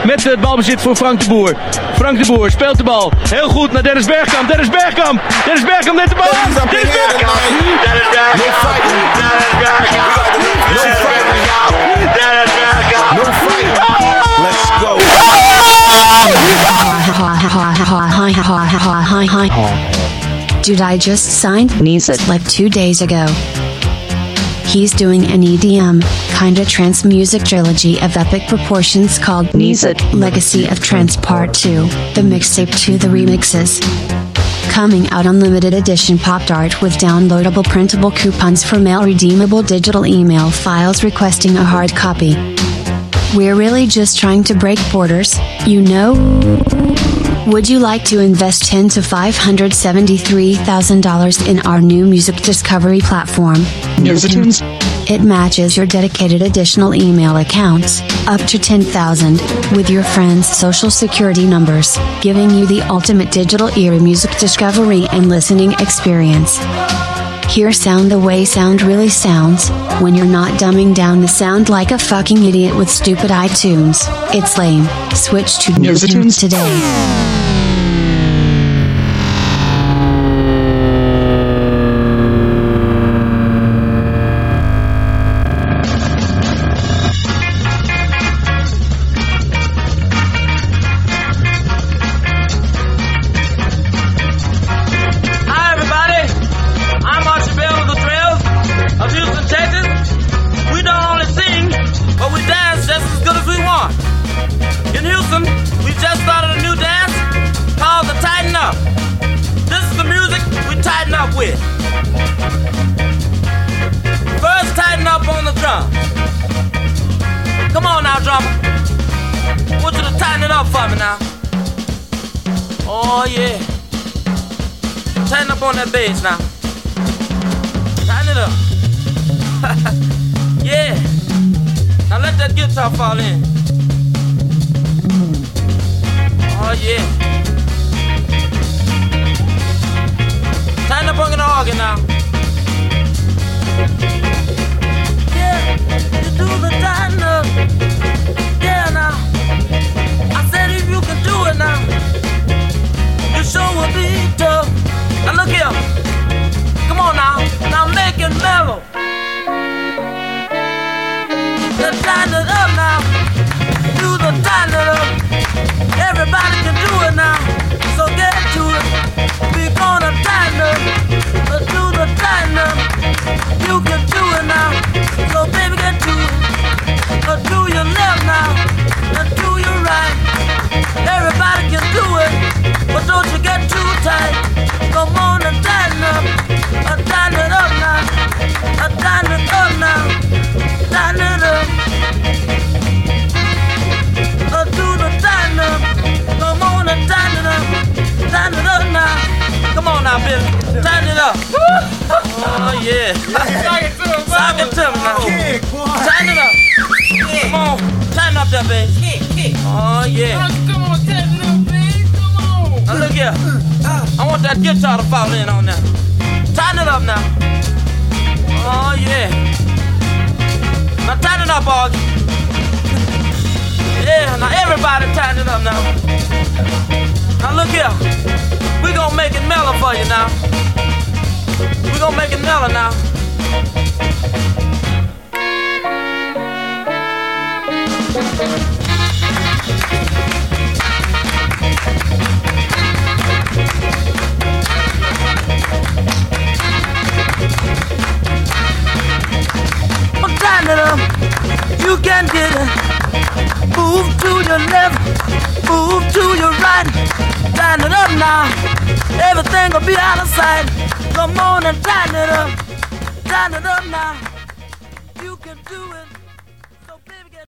met het balbezit voor Frank de Boer. Frank de Boer speelt de bal heel goed naar Dennis Bergkamp. Dennis Bergkamp net de bal aan. Dennis Bergkamp. Dennis Bergkamp. Dennis Bergkamp. Dennis Bergkamp. No fight. Let's go. Dude, I just signed Niset like 2 days ago. He's doing an EDM, kinda trance music trilogy of epic proportions called Niset Legacy of Trance Part 2, the mixtape to the remixes. Coming out on limited edition pop art with downloadable printable coupons for mail redeemable digital email files requesting a hard copy. We're really just trying to break borders, you know? Would you like to invest $10,000 to $573,000 in our new music discovery platform, Nisettunes? It matches your dedicated additional email accounts, up to 10,000, with your friends' social security numbers, giving you the ultimate digital era music discovery and listening experience. Hear sound the way sound really sounds, when you're not dumbing down the sound like a fucking idiot with stupid iTunes. It's lame. Switch to Nisettunes today. Now, tighten it up. Yeah. Now let that guitar fall in. Oh yeah. Tighten up on the organ now. Yeah, you do the tighten up. Yeah now. I said if you can do it now, you sure will be tough. Now look here. Come on now make it mellow. Let's tighten it up now. Do the tighten it up. Everybody can do it now. So get to it. We gonna tighten up. Let's do the tighten up. You can do it now. So baby get to it. Let's do your left now. Let's do your right. Everybody can do it. But don't you get too tight. Come on and tighten up. Tighten it up now. Tighten it up now. Tighten it up. Do the tighten up. Come on and tighten it up. Tighten it up now. Come on now, Billy. Tighten it up. Oh yeah. Sock it to me now. Tighten it up. Come on. Tighten up that baby. Oh yeah. Come on, tighten up, baby. Come on. Now look here. I want that guitar to fall in on now. Tighten it up now. Oh yeah. Now tighten it up, Augie. Yeah, now everybody tighten it up now. Now look here. We gonna make it mellow for you now. We gonna make it mellow now. Tighten it up, you can get it. Move to your left, move to your right. Tighten it up now, everything will be out of sight. Come on and tighten it up now. You can do it.